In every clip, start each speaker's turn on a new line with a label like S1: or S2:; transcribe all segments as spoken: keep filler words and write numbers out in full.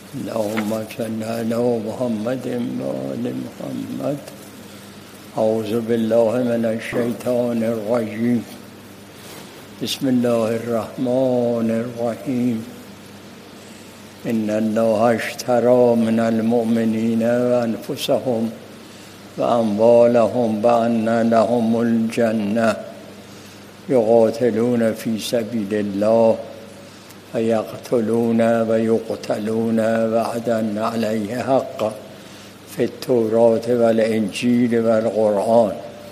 S1: اللهم صل على محمد وآل محمد. اعوذ بالله من الشیطان الرجیم. بسم الله الرحمن الرحیم. ان الله اشتری من المؤمنین انفسهم و اموالهم بأن لهم الجنة یقاتلون فی سبیل الله و یقتلون و یقتلون وعدا علیه حقا فی التوراة و الانجیل و القرآن.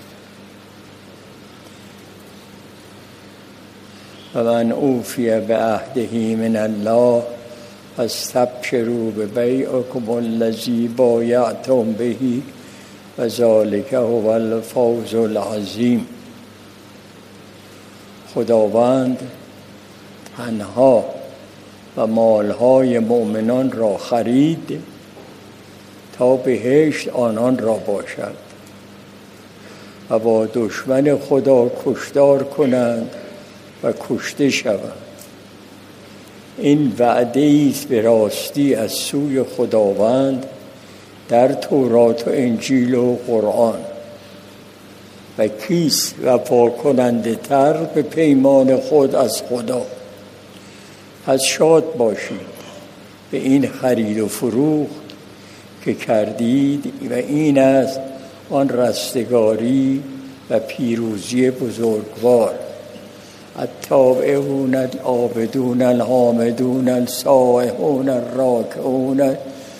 S1: و من اوفی بعهده من الله فاستبشروا ببیعکم الذی بایعتم به و ذلک هو الفوز العظیم. خداوند تنها و مالهای مؤمنان را خرید تا بهشت آنان را باشد و با دشمن خدا کشتار کنند و کشته شوند. این وعده است به راستی از سوی خداوند در تورات و انجیل و قرآن. و کیست وفا کننده تر به پیمان خود از خدا؟ پس شاد باشید به این خرید و فروخت که کردید و این است آن رستگاری و پیروزی بزرگوار. التابعون العابدون الحامدون السائحون الراکعون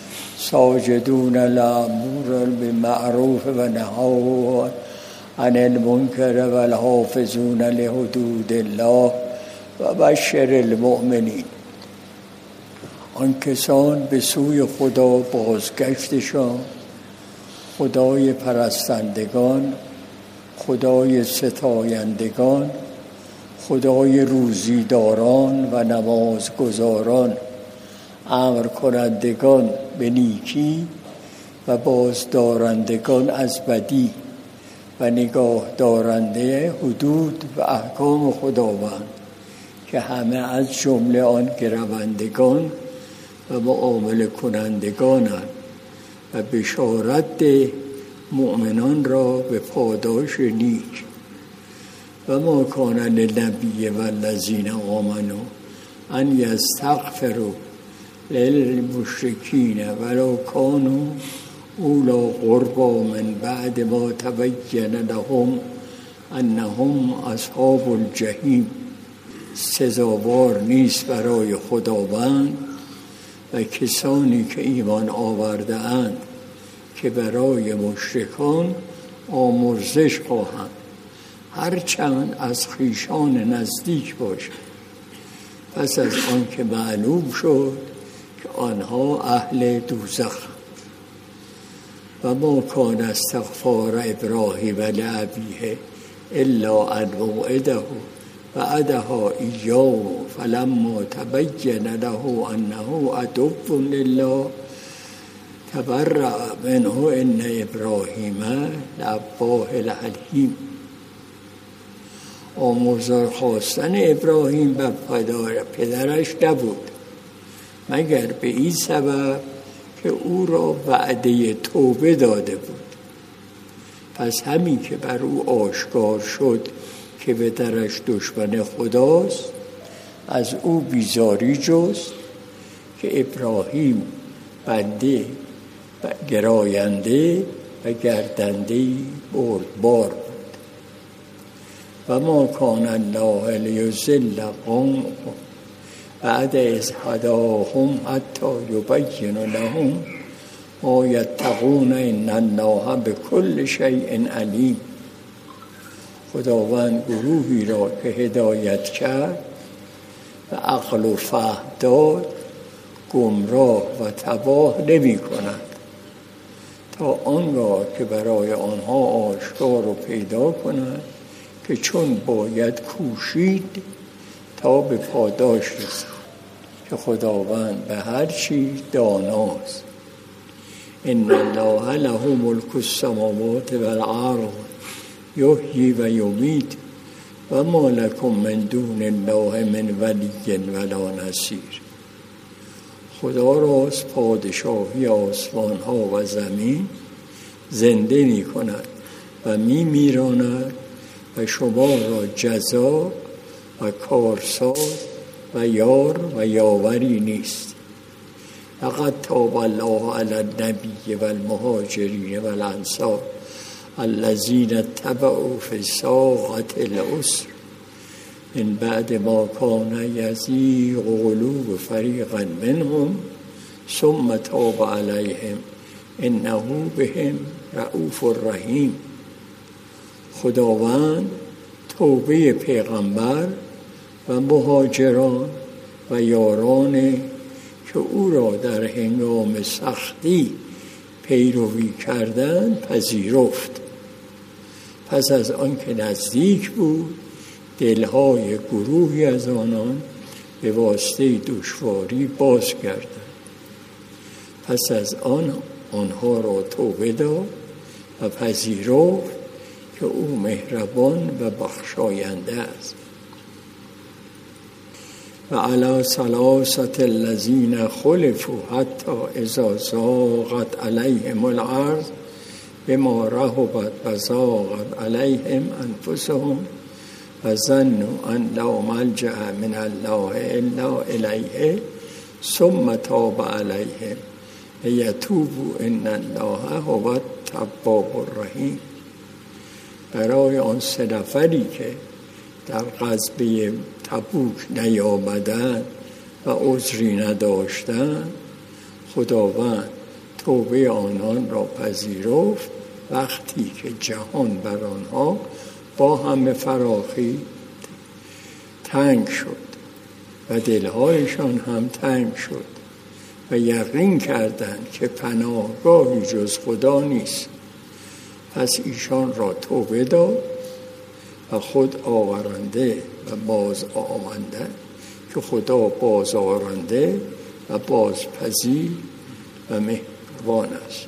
S1: ساجدون الامور بالمعروف و نهوا عن المنکر و الحافظون لحدود الله و بشر المؤمنین. آن کسان به سوی خدا بازگشتشان، خدای پرستندگان، خدای ستایندگان، خدای روزیداران و نمازگزاران، امر کنندگان به نیکی و بازدارندگان از بدی و نگاه دارنده حدود و احکام خداوند که همه از جمله آن گروندگان و معامله کنندگانند و بشارت ده مؤمنان را به پاداش نیک. و ما کان للنبی و الذین آمنوا ان یستغفروا للمشرکین ولو کانوا اولی قربی من بعد ما تبین لهم انهم اصحاب الجحیم. سزاوار نیست برای خداوند و کسانی که ایمان آورده اند که برای مشرکان آمرزش خواهند، هرچند از خویشان نزدیک باشد. پس از آن که معلوم شد که آنها اهل دوزخ. و ما کان استغفار ابراهیم لابیه الا ان موعده وعدها ایاه فلما تبین له انه عدو لله تبرأ منه ان ابراهیم لأواه حلیم. آمرزش خواستن ابراهیم بر پدرش نبود مگر به این سبب که او را وعده توبه داده بود. پس همین که بر او آشکار شد که پدرش دشمن خداست، از او بیزاری جست که ابراهیم بنده و گراینده و گردنده بردبار بود. و ما کان الله لیضل قوما بعد اذ هداهم حتی یبین لهم ما یتقون ان الله بكل شیء علیم. خداوند گروهی را که هدایت کرد و عقل و فهم داد گمراه و تباه نمی کند تا آنگاه که برای آنها آشکار و پیدا کند که چون باید کوشید تا به پاداش رسد که خداوند به هر چیز داناست. ان الله له ملک السماوات والارض یحیی و یمیت و ما لکم من دون الله من ولی ولا نصیر. خدا راست پادشاهی آسمان ها و زمین، زنده می کند و می میراند و شما را جزا و کارساز و یار و یاوری نیست. لقد تاب الله علی النبی و المهاجرین و الانصار الذین اتبعوا فی ساعة العسر من بعد ما کان یزیغ قلوب فریق منهم ثم تاب علیهم انه بهم رؤوف رحیم. خداوند توبه پیغمبر و مهاجران و یاران که او را در هنگام سختی پیروی کردند پذیرفت. پس از آن که نزدیک بود دلهای گروهی از آنان به واسطه دشواری باز کردند. پس از آن آنها را توبه داد و پذیرفت که او مهربان و بخشاینده است. و علی ثلاثة الذین خلفوا حتی اذا ضاقت علیهم الارض بما رحبت و ضاقت علیهم انفسهم و ظنوا ان لا ملجأ من الله الا الیه ثم تاب علیهم لیتوبوا ان الله هو التواب الرحیم. برای آن سه نفری که در غزوه تبوک نیامدند و عذری نداشتند، خداوند توبه آنان را پذیرفت وقتی که جهان بر آنها با همه فراخی تنگ شد و دلهایشان هم تنگ شد و یقین کردند که پناهگاهی جز خدا نیست. پس ایشان را توبه داد و خود آورنده و باز آمنده که خدا باز آورنده و بازپذیر و مهربان است.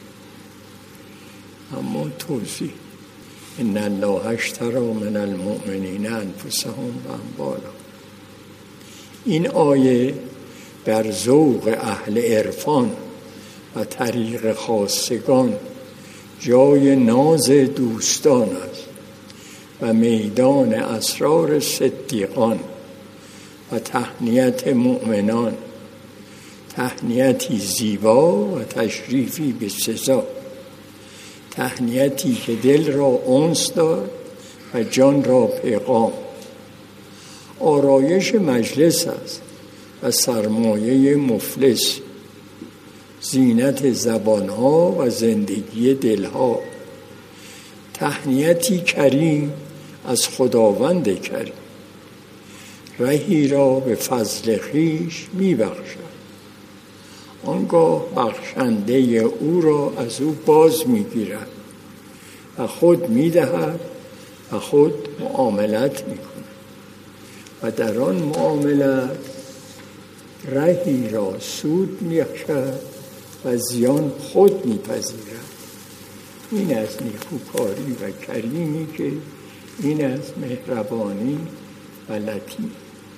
S1: اما توضیح: ان الله اشتری من المؤمنین انفسهم و اموالهم. این آیه بر ذوق اهل عرفان و طریق خاصگان جای ناز دوستان است و میدان اسرار صدیقان و تهنیت مؤمنان، تهنیتی زیبا و تشریفی به سزا، تهنیتی که دل را انس داد و جان را پیغام. آرایش مجلس است و سرمایه مفلس، زینت زبانها و زندگی دلها، تهنیتی کریم از خداوند کریم، رهی را به فضل خویش می بخشد، آنگاه بخشنده او را از او باز می گیرد و خود می دهد و خود معاملت می کند و در آن معاملت رهی را سود می بخشد و زیان خود می پذیرد. این از نیکوکاری و کریمی که این از مهربانی و لطیف.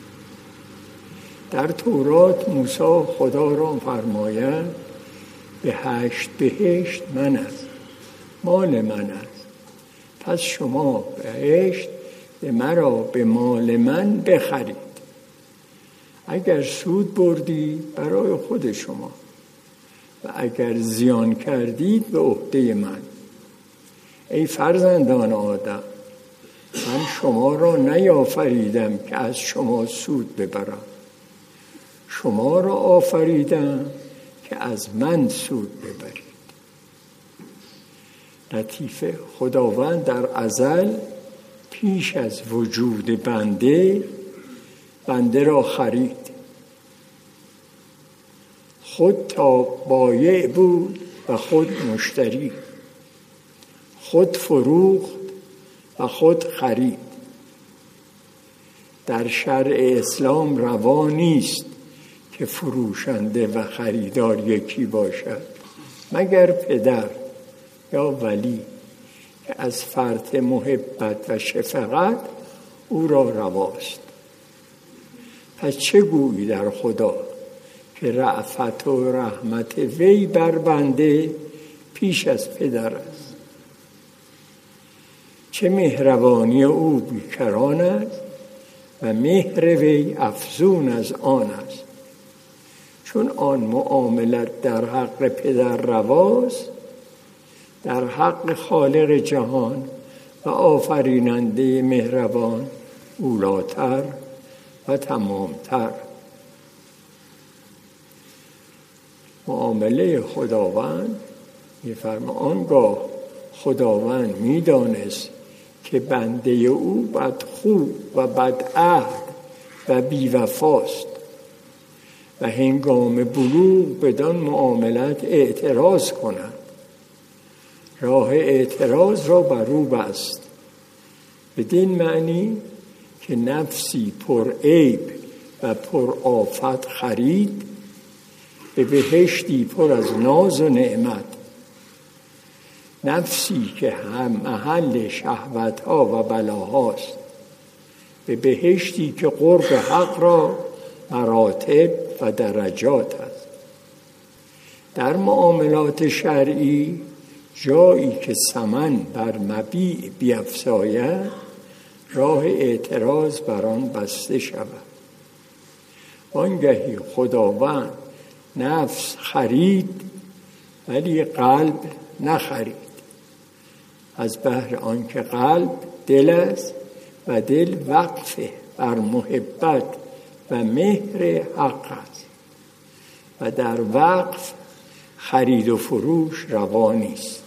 S1: در تورات موسی خدا را فرماید به هشت بهشت من است، مال من است، پس شما بهشت به مرا به مال من بخرید، اگر سود بردید برای خود شما و اگر زیان کردید به عهده من. ای فرزندان آدم، من شما را نیافریدم که از شما سود ببرم، شما را آفریدم که از من سود ببرید. لطیفه: خداوند در ازل پیش از وجود بنده بنده را خرید، خود تا بایع بود و خود مشتری، خود فروخت و خود خرید. در شرع اسلام روا نیست که فروشنده و خریدار یکی باشد مگر پدر یا ولی که از فرط محبت و شفقت او را رواست. پس چه گویی در خدا که رأفت و رحمت وی بر بنده پیش از پدر است. چه مهربانی او بیکران است و مهر وی افزون از آن است. چون آن معاملت در حق پدر رواست، در حق خالق جهان و آفریننده مهربان اولاتر و تمامتر. معامله خداوند می‌فرماید آنگاه خداوند می‌دانست که بنده او بدخو و بدعهد و بی‌وفاست و هنگام بلوغ بدان معاملت اعتراض کند. راه اعتراض را بر او بست، بدین معنی که نفسی پر عیب و پر آفت خرید به بهشتی پر از ناز و نعمت. نفسی که هم محل شهوت‌ها و بلاهاست به بهشتی که قرب حق را مراتب و درجات است. در معاملات شرعی جایی که ثمن بر مبیع بیفزاید راه اعتراض بر آن بسته شود. آنگهی خداوند نفس خرید ولی قلب نخرید، از بهر آنکه قلب دل است و دل وقف بر محبت و مهر حق است و در وقف خرید و فروش روا نیست.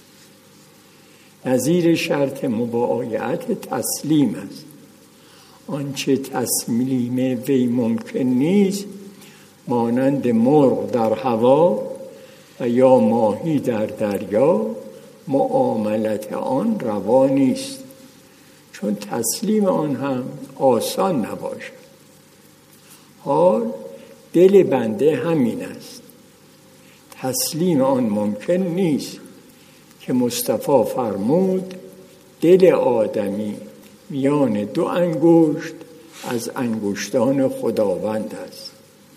S1: نظیر شرط مبایعت تسلیم است. آنچه تسلیم وی ممکن نیست مانند مرغ در هوا و یا ماهی در دریا معاملت آن روا نیست، چون تسلیم آن هم آسان نباشد. حال دل بنده همین است. تسلیم آن ممکن نیست که مصطفی فرمود دل آدمی میان دو انگشت از انگشتان خداوند است.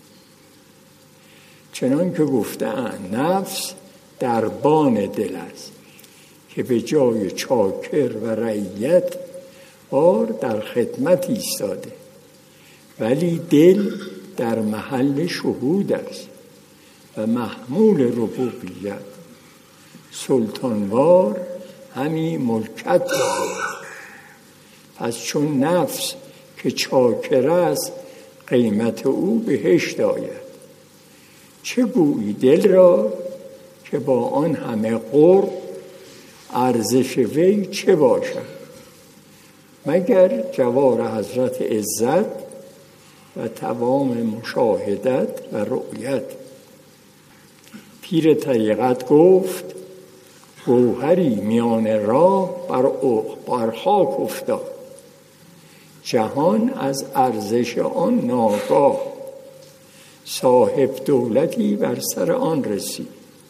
S1: چنان که گفته‌اند نفس دربان دل است که به جای چاکر و رعیت بار در خدمت ایستاده، ولی دل در محل شهود است و محمول ربوبیت. سلطانوار همی ملکت دارد. پس چون نفس که چاکر است قیمت او بهشت آید، چه گویی دل را که با آن همه قرب ارزش وی چه باشد مگر جوار حضرت عزت و تمام مشاهدت و رؤیت. پیر طریقت گفت گوهری میان راه بر بر خاک افتاد، جهان از ارزش آن ناگاه. صاحب دولتی بر سر آن رسید،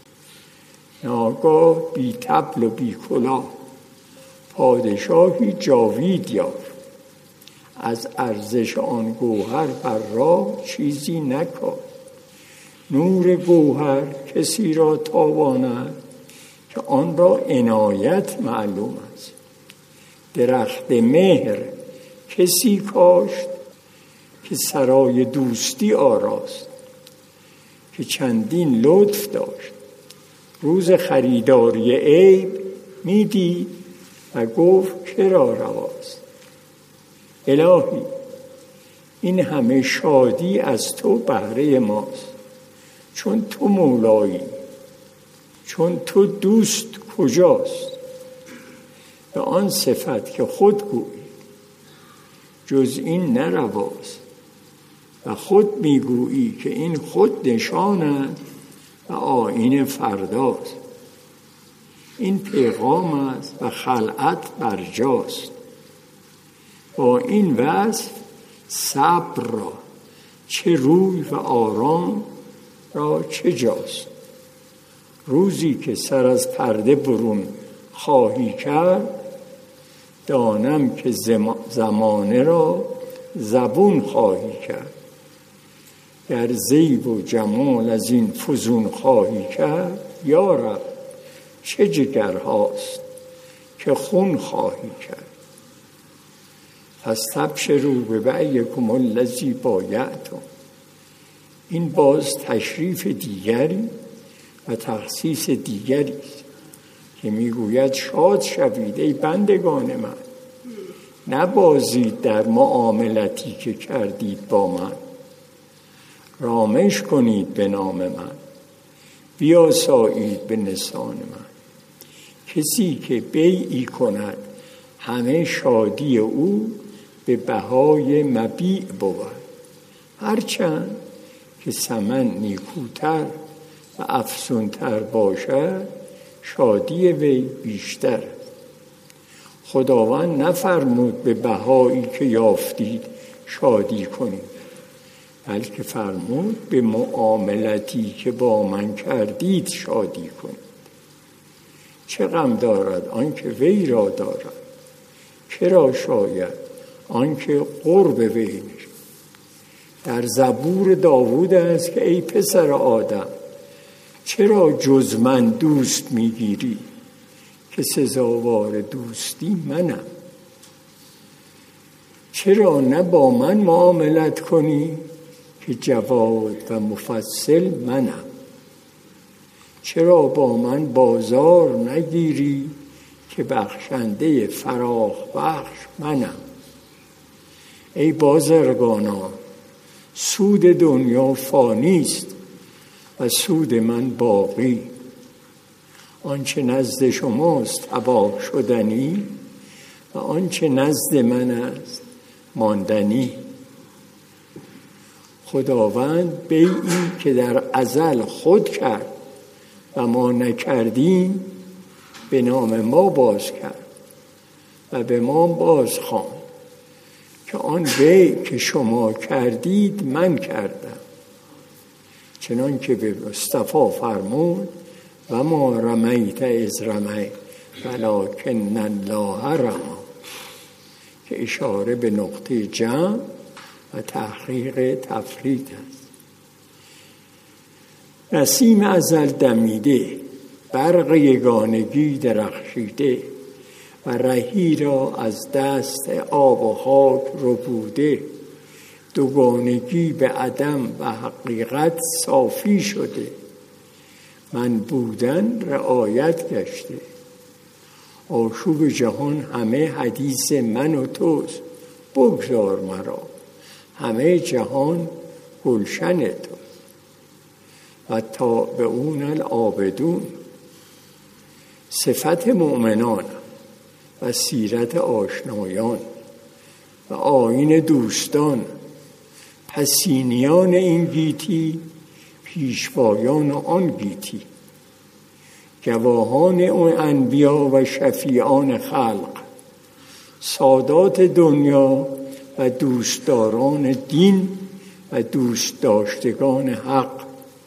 S1: ناگاه بی طبل و بی کلاه پادشاهی جاوید یافت. از ارزش آن گوهر بر راه چیزی نکرد. نور گوهر کسی را تاباند که آن را عنایت معلوم است. درخت مهر کسی کاشت که سرای دوستی آراست، که چندین لطف داشت. روز خریداری عیب میدید و گفت چرا رواست. الهی این همه شادی از تو بهره ماست، چون تو مولایی، چون تو دوست کجاست. به آن صفت که خود گویی جز این نرواست و خود میگویی که این خود نشان است و آیین فرداست. این پیغام است و خلعت برجاست. با این وصف صبر را چه روی و آرام را چه جاست. روزی که سر از پرده برون خواهی کرد، دانم که زمانه را زبون خواهی کرد. گر زیب و جمال از این فزون خواهی کرد، یا رب چه جگرهاست که خون خواهی کرد. پس تبشروا ببیعکم الذی بایعتم. این باز تشریف دیگری و تخصیص دیگری است که میگوید شاد شوید ای بندگان من، نبازید در معاملتی که کردید با من، رامش کنید به نام من، بیاسایید به نسان من. کسی که بیعی کند همه شادی او به بهای مبیع بود، هرچند که ثمن نیکوتر و افزونتر باشد شادی وی بیشتر است. خداوند نفرمود به بهایی که یافتید شادی کنید، بلکه فرمود به معاملتی که با من کردید شادی کنید. چه غم دارد آنکه وی را دارد، چرا شاید آنکه قرب وی نشد. در زبور داوود است که ای پسر آدم، چرا جز من دوست میگیری که سزاوار دوستی منم؟ چرا نه با من معاملت کنی که جواد و مفصل منم؟ چرا با من بازار نگیری که بخشنده فراخ بخش منم؟ ای بازرگانان، سود دنیا فانی است و سود من باقی. آنچه نزد شماست تباه شدنی و آنچه نزد من است ماندنی. خداوند بیعی که در ازل خود کرد و ما نکردیم به نام ما باز کرد و به ما باز خواند که آن بیع که شما کردید من کردم، چنان که به مصطفی فرمود و ما رمیت از رمیت ولکن الله رمی، که اشاره به نقطه جمع و تحقیق تفرید است. نسیم ازل دمیده، برق یگانگی درخشیده و رهی را از دست آب و خاک ربوده، دوگانگی به عدم و حقیقت صافی شده، من بودن رعایت گشته، آشوب جهان همه حدیث من و توست، بگذار مرا همه جهان گلشن توست. و تابعون العابدون، صفت مؤمنان و سیرت آشنایان و آیین دوستان، پسینیان این گیتی پیشوایان آن گیتی، گواهان اون انبیا و شفیعان خلق، سادات دنیا و دوستداران دین و دوست داشتگان حق.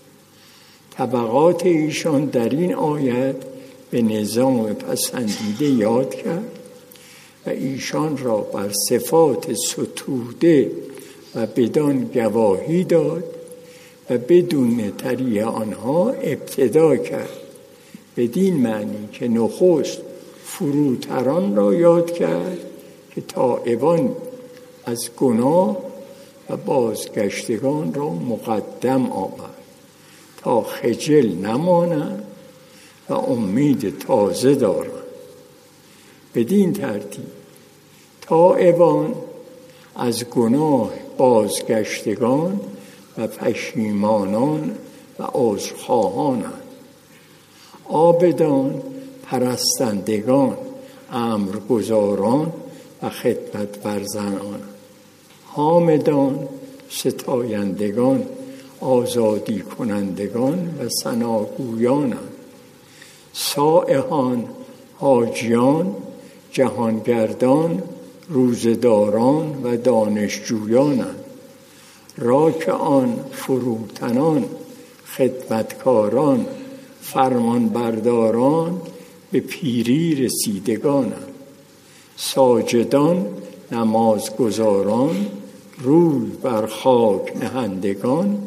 S1: طبقات ایشان در این آیت به نظام پسندیده یاد کرد و ایشان را بر صفات ستوده و بدان گواهی داد و بدون طریق آنها ابتدا کرد، بدین معنی که نخست فروتران را یاد کرد که تائبان از گناه و بازگشتگان را مقدم آورد تا خجل نمانند و امید تازه دارند. بدین ترتیب تائبان از گناه بازگشتگان و پشیمانان و عذرخواهانند، عابدان پرستندگان، امرگزاران و خدمت ورزنان، حامدان ستایندگان، آزادی کنندگان و ثناگویانند، سائحان حاجیان، جهانگردان، روزداران و دانشجویانند، راکعان فروتنان، خدمتکاران، فرمانبرداران به پیری رسیدگانند، ساجدان نمازگزاران، روی بر خاک نهندگان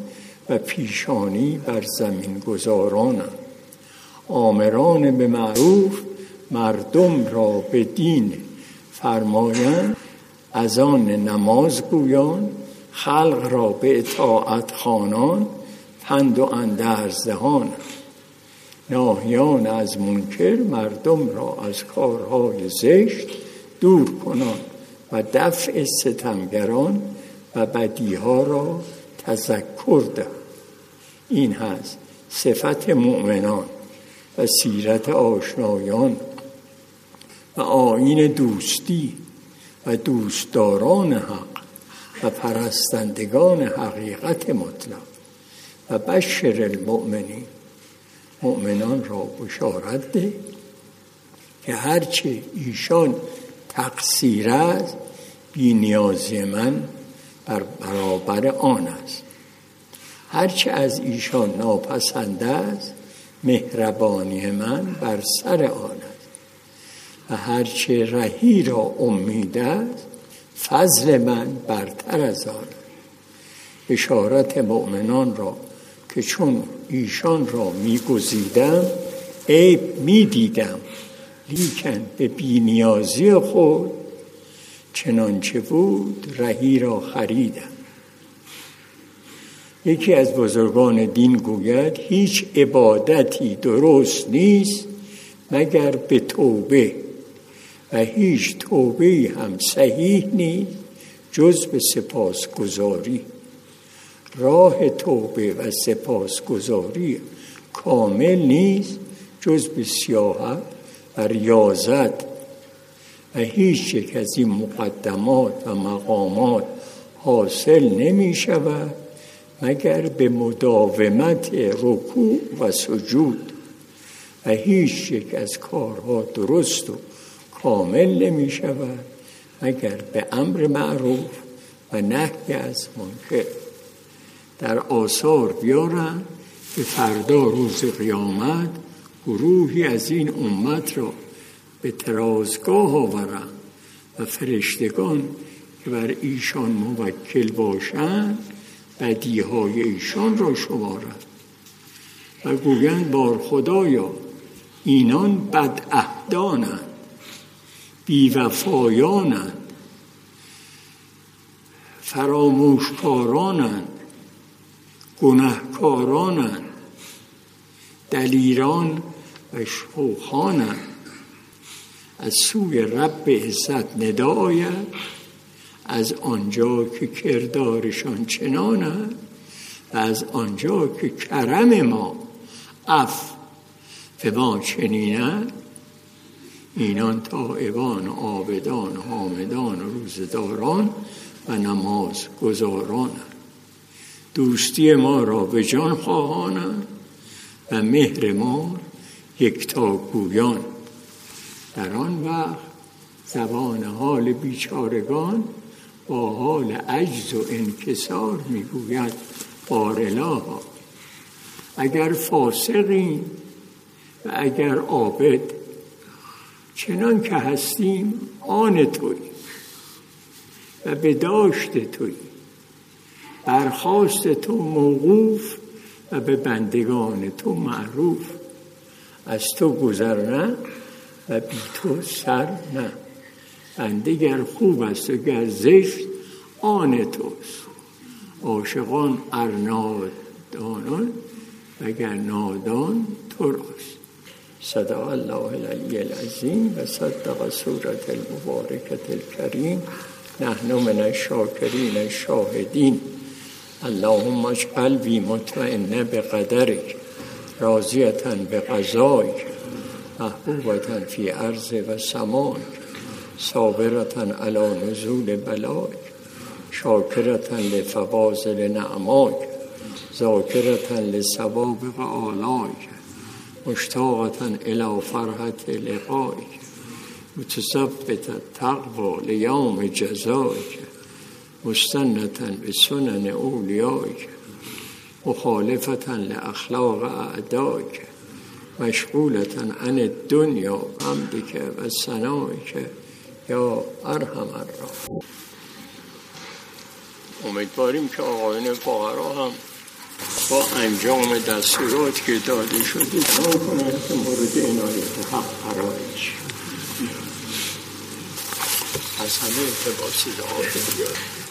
S1: و پیشانی بر زمین گذارانند. آمران به معروف مردم را به دین فرمایند، از آن نماز گویان خلق را به اطاعت خوانان، پند و اندرز دهان. ناهیان از منکر مردم را از کارهای زشت دور کنان و دفع ستمگران و بدیها را تذکر ده. این هست صفت مؤمنان و سیرت آشنایان و آیین دوستی و دوستداران حق و پرستندگان حقیقت مطلق. و بشر المؤمنین، مؤمنان را بشارت ده که هرچه ایشان تقصیر است بی نیازی من بر برابر آن است. هرچه از ایشان ناپسند است مهربانی من بر سر آن است. و هرچه رهی را امید است فضل من برتر از آن است. بشارت مؤمنان را که چون ایشان را می گزیدم عیب می دیدم، لیکن به بی‌نیازی خود چنانچه بود رهی را خریدم. یکی از بزرگان دین گوید هیچ عبادتی درست نیست مگر به توبه و هیچ توبه هم صحیح نیست جز به سپاسگزاری. راه توبه و سپاسگزاری کامل نیست جز به سیاحت و ریاضت و هیچ یک از این مقدمات و مقامات حاصل نمی شود مگر به مداومت رکوع و سجود و هیچ یک از کارها درست و کامل نمی شود مگر به امر معروف و نهی از منکر. در آثار بیارن که فردا روز قیامت گروهی از این امت را به ترازگاه آورند و فرشتگان که بر ایشان موکل باشند بدیهای ایشان را شمارند و گویند بار خدایا اینان بدعهدانند، بیوفایانند، فراموشکارانند، گناهکارانند، دلیران و شوخانند. از سوی رب عزت ندا آید از آنجا که کردارشان چنان است و از آنجا که کرم ما عفو به ما چنین است. اینان تائبان و عابدان و حامدان و روزداران و نماز گزارانند. دوستی ما را به جان خواهانند و مهر ما یکتا گویان. در آن وقت زبان حال بیچارگان با حال عجز و انکسار میگوید بارالها اگر فاسقیم و اگر عابد چنان که هستیم آن توی و به داشت توی، برخواست تو موقوف و به بندگان تو معروف. از تو گذر نه و بی تو سر نه. بندگر خوب است و گر زشت آن توست. عاشقان ارنادانان و گر نادان تو راست. صدق الله العلی العظیم و صدق سورة المبارکة الکریم. نحن من الشاکرین الشاهدین. اللهم اجعل قلبی مطمئن بقدرک راضیة بقضایک محبوبة فی ارض و سمایک صابرة علی نزول بلایک شاکرة لفواضل نعمایک ذاکرة لسوابق آلایک مشتاقة الی فرحة لقایک متثبتة التقوی لیوم جزایک مستنة بسنن اولیایک مخالفة لاخلاق اعدایک مشغولة عن الدنیا حمدک و ثنایک یا ارحم الراحمین. امیدواریم که آقایان فقرا هم با انجام دستورات که داده شده اعلام کنند که مورد عنایت حق قرار میشه. از همه ارتباطی دعا